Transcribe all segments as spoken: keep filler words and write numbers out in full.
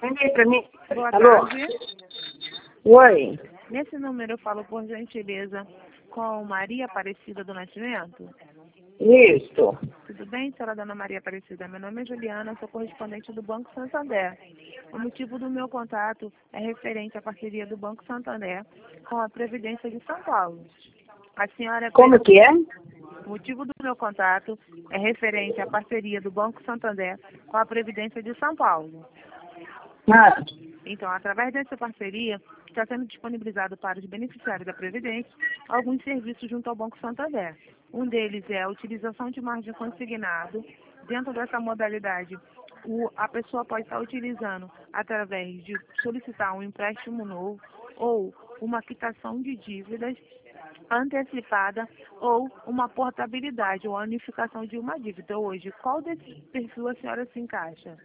Atende aí pra mim. Boa Alô? tarde. Oi. Nesse número eu falo, por gentileza, com Maria Aparecida do Nascimento. Isso. Tudo bem, senhora Dona Maria Aparecida? Meu nome é Juliana, sou correspondente do Banco Santander. O motivo do meu contato é referente à parceria do Banco Santander com a Previdência de São Paulo. A senhora... Como que é? O motivo do meu contato é referente à parceria do Banco Santander com a Previdência de São Paulo. Ah, Então, através dessa parceria, está sendo disponibilizado para os beneficiários da Previdência alguns serviços junto ao Banco Santander. Um deles é a utilização de margem consignado. Dentro dessa modalidade, o, a pessoa pode estar utilizando através de solicitar um empréstimo novo ou uma quitação de dívidas antecipada ou uma portabilidade ou a unificação de uma dívida. Hoje, qual desse perfil a senhora se encaixa?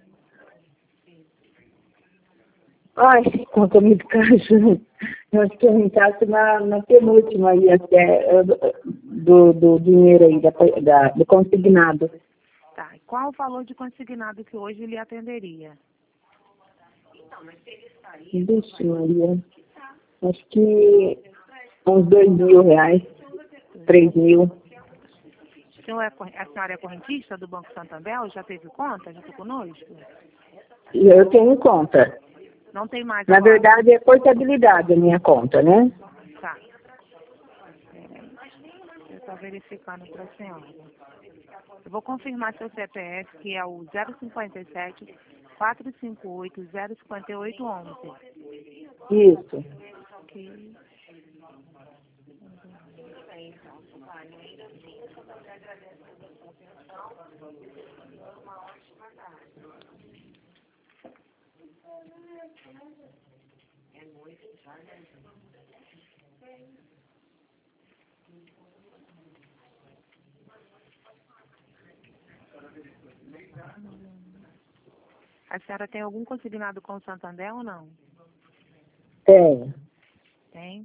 ai, conta muito caro. Eu acho que eu me encaixo na, na penúltima aí, até, eh, do, do dinheiro aí, da, da, do consignado. Tá. E qual o valor de consignado que hoje lhe atenderia? Vixe, Maria. Acho que uns dois mil reais, três mil. O senhor é, cor- a senhora é correntista do Banco Santander? Ou já teve conta? Já está conosco? E eu tenho conta. Não tem mais Na agora? verdade, é portabilidade a minha conta, né? Tá. É, eu estou verificando para a senhora. Eu vou confirmar seu C P F, que é o zero cinco sete, quatro cinco oito, zero cinco oito onze. Isso. Ok. A senhora tem algum consignado com o Santander ou não? Tenho. Tem.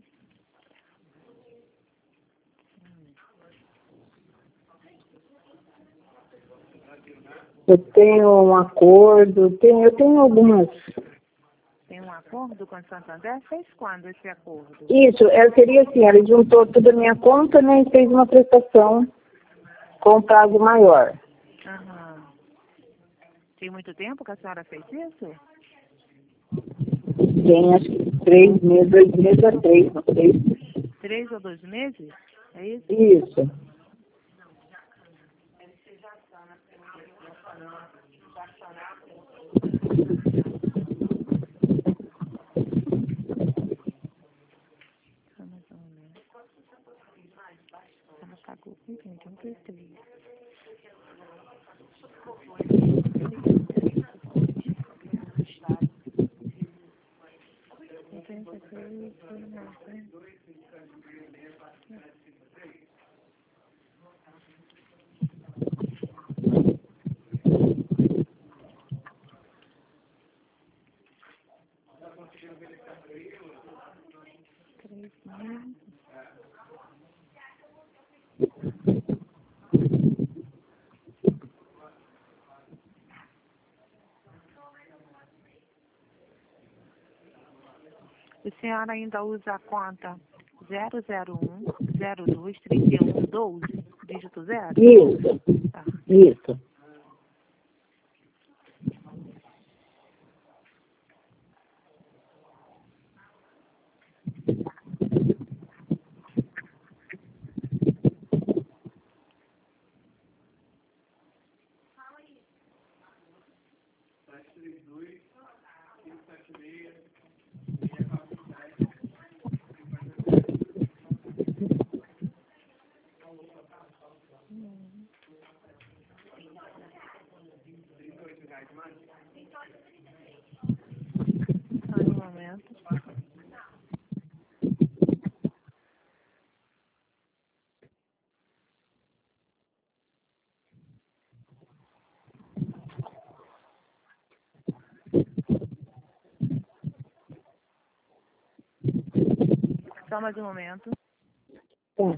Eu tenho um acordo, tenho, eu tenho algumas. Tem um acordo com o Santander? Fez quando esse acordo? Isso, é, seria assim, ela juntou tudo a minha conta, né, e fez uma prestação com prazo maior. Aham. Tem muito tempo que a senhora fez isso? Tem acho que três meses, dois meses a três, não sei. Três ou dois meses? É isso? Isso. Ah, mais ou menos. Ela pagou com quem? oitenta e três. oitenta e três, foi mais, né? Três mil. A senhora ainda usa a conta zero zero um, zero dois, trinta e um, doze, dígito zero? Isso. Tá. Isso. Só um momento. Só mais um momento. Tá.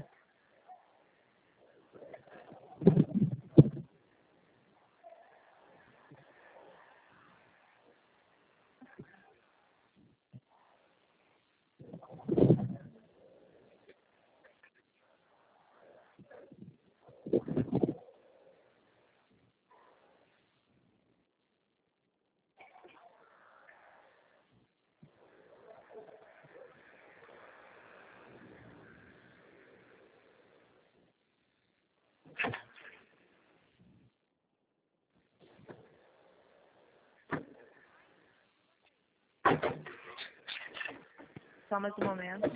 Só mais um momento.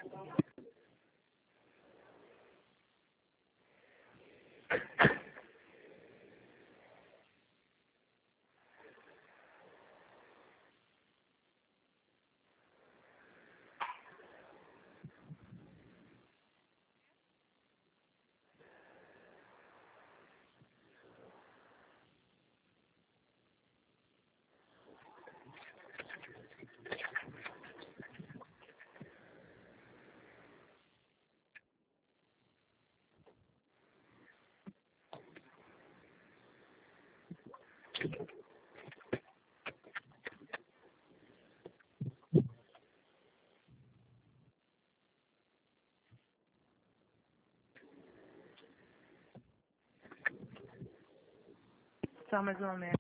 Só mais um momento.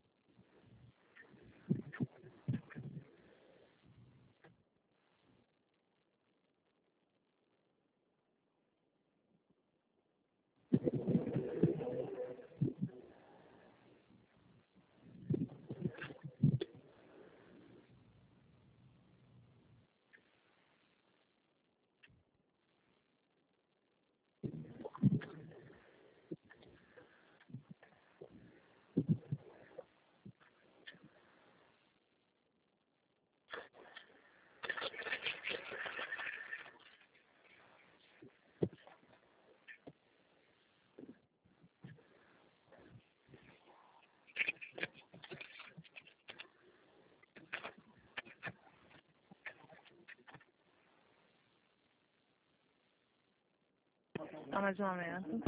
Só mais um momento.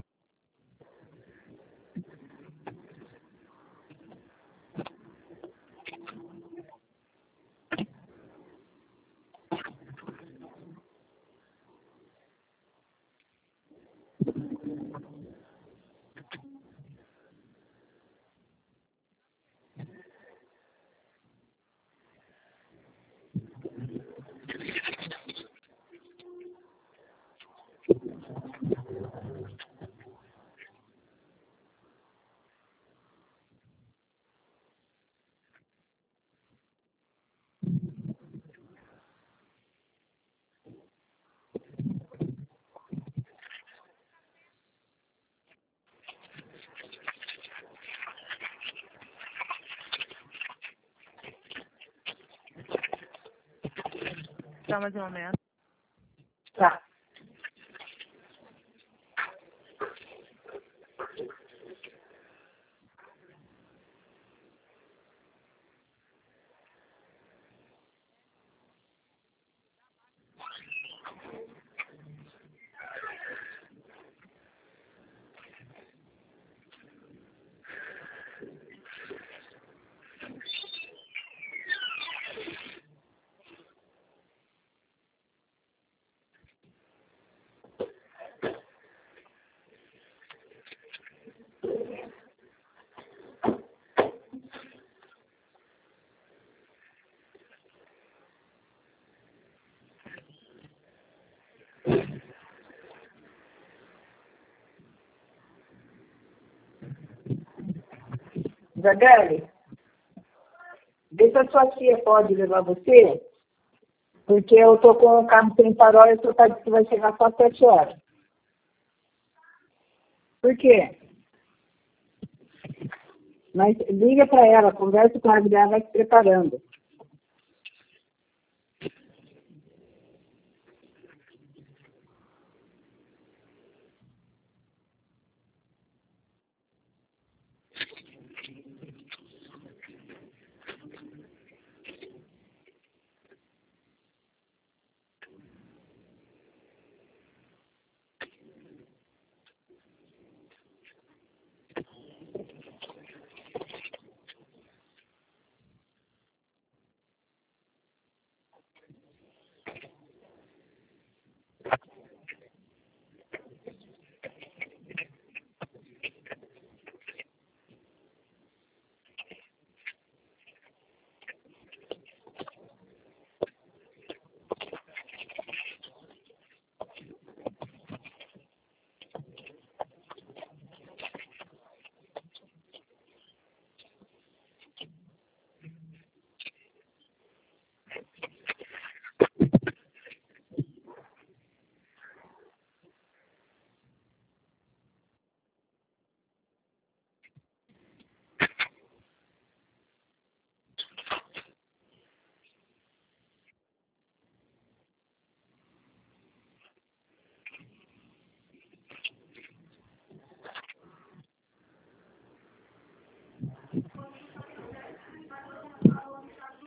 Só mais um momento. Tá. Isabelle, vê se a sua tia pode levar você, porque eu tô com o carro sem farol e o senhor tá dizendo que vai chegar só às sete horas. Por quê? Mas liga para ela, conversa com ela, ela vai se preparando.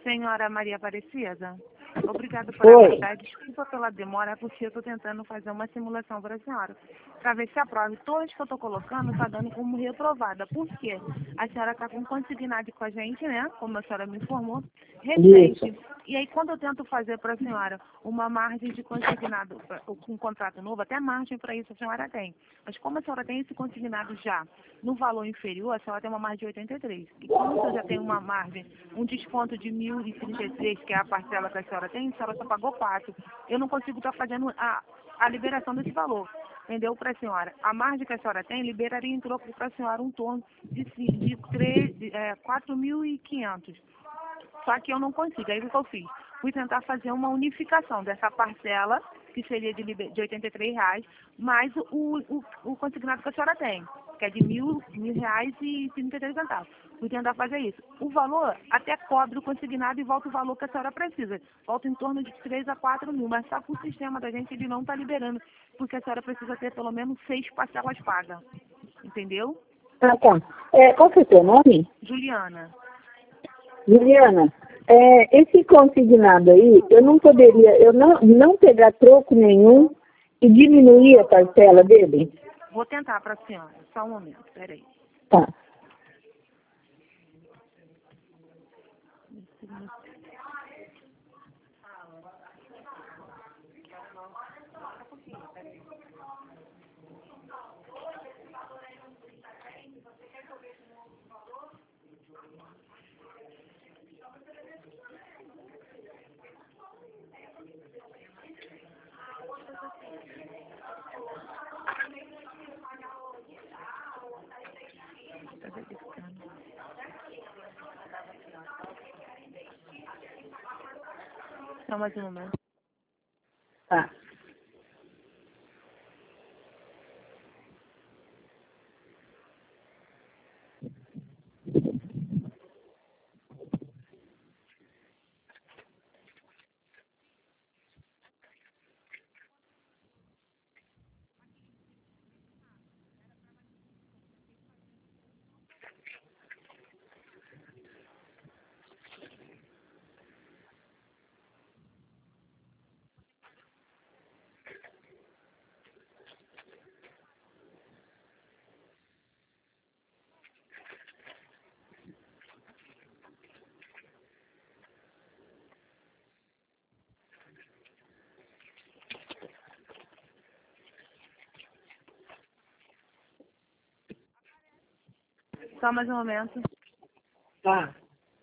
Senhora Maria Aparecida, obrigada por Oi. aguardar. Desculpa pela demora, porque eu estou tentando fazer uma simulação para a senhora, para ver se a prova, todas que eu estou colocando, está dando como reprovada. Por quê? A senhora está com consignado com a gente, né? Como a senhora me informou, recente. Isso. E aí, quando eu tento fazer para a senhora uma margem de consignado, com um contrato novo, até margem para isso a senhora tem. Mas como a senhora tem esse consignado já no valor inferior, a senhora tem uma margem de oitenta e três. E como a senhora já tem uma margem, um desconto de mil e trinta e três, que é a parcela que a senhora tem, a senhora só pagou quatro. Eu não consigo estar fazendo a, a liberação desse valor. Entendeu? Para a senhora. A margem que a senhora tem liberaria em troco para a senhora um torno de, ci- de, três, de é, quatro mil e quinhentos. Só que eu não consigo. Aí o que eu fiz? Fui tentar fazer uma unificação dessa parcela, que seria de, liber- de oitenta e três reais, mais o, o, o consignado que a senhora tem, que é de mil, mil reais e trinta e três centavos. Fui tentar fazer isso. O valor até cobre o consignado e volta o valor que a senhora precisa. Volta em torno de três a quatro mil, mas só que o sistema da gente ele não está liberando, porque a senhora precisa ter pelo menos seis parcelas pagas. Entendeu? Ah, tá. É, qual que é o seu nome? Juliana. Juliana, é, esse consignado aí, eu não poderia, eu não, não pegar troco nenhum e diminuir a parcela dele? Vou tentar para a senhora. Só um momento, peraí. Tá. Tá verificando. Só mais um momento. Tá. Só mais um momento. Tá.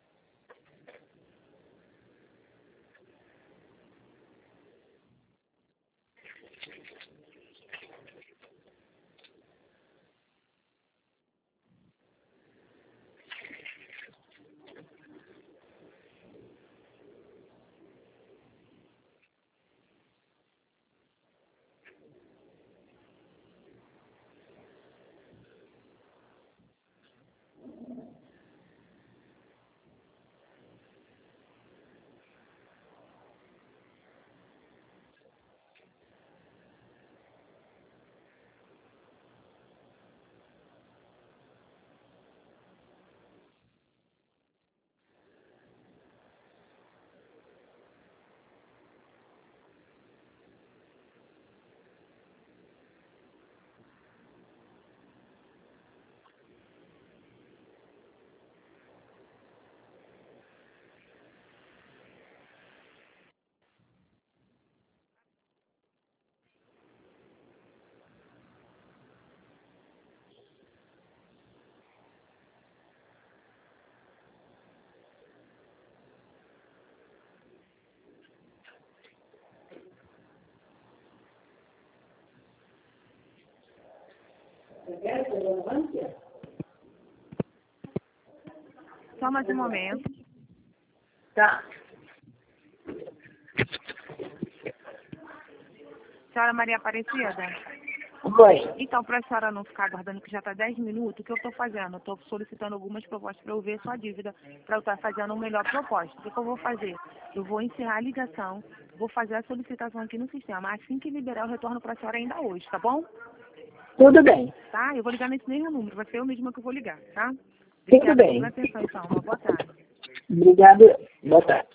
Só mais um momento. Tá. Senhora Maria Aparecida? Oi. Então, para a senhora não ficar aguardando que já está dez minutos, o que eu estou fazendo? Eu estou solicitando algumas propostas para eu ver sua dívida, para eu estar fazendo uma melhor proposta. O que, que eu vou fazer? Eu vou encerrar a ligação, vou fazer a solicitação aqui no sistema. Assim que liberar, eu retorno para a senhora ainda hoje, tá bom? Tudo bem. Tá? Eu vou ligar nesse mesmo número, vai ser eu mesma que eu vou ligar, tá? Tudo Obrigada bem. pela atenção, então. Uma boa tarde. Obrigada. Boa tarde.